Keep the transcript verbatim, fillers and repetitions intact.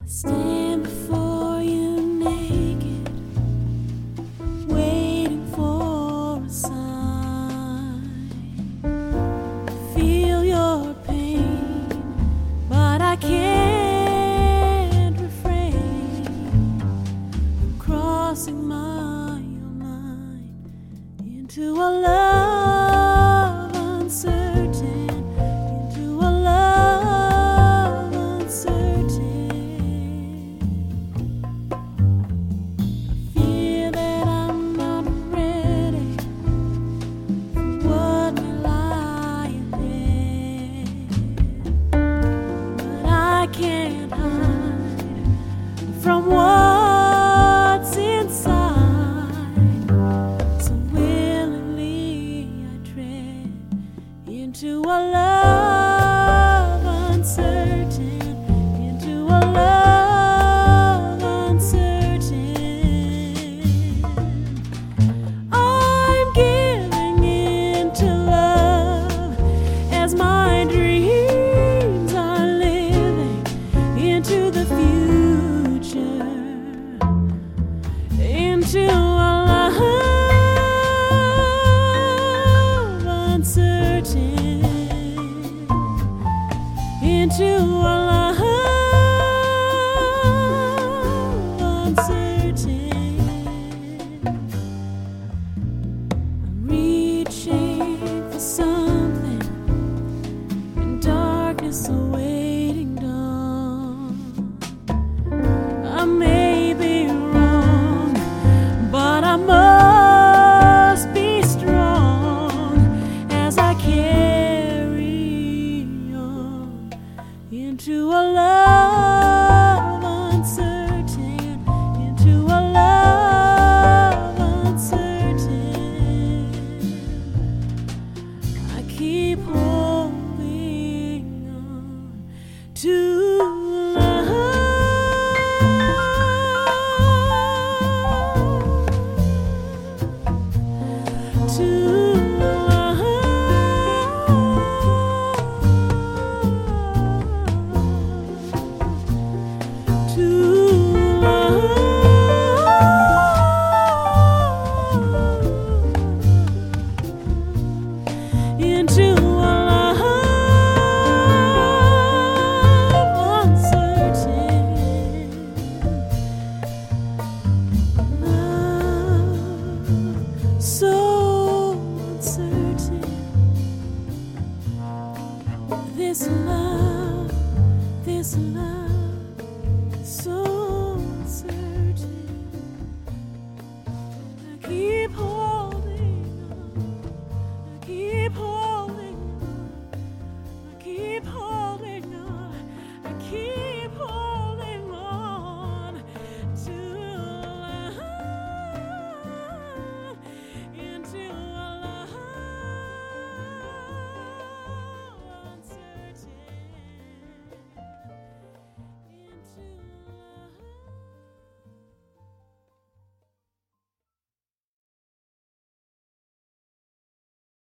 Stand before you naked, waiting for a sign. Feel your pain, but I can't refrain from crossing my own mind into a love uncertain, into a love uncertain. Can't hide from what's inside, so willingly I tread into a love uncertain, into a love uncertain. I'm giving in to love as my dreams are into the future, into a love uncertain, into a love uncertain. I'm reaching for something in darkness awaiting dawn. I'm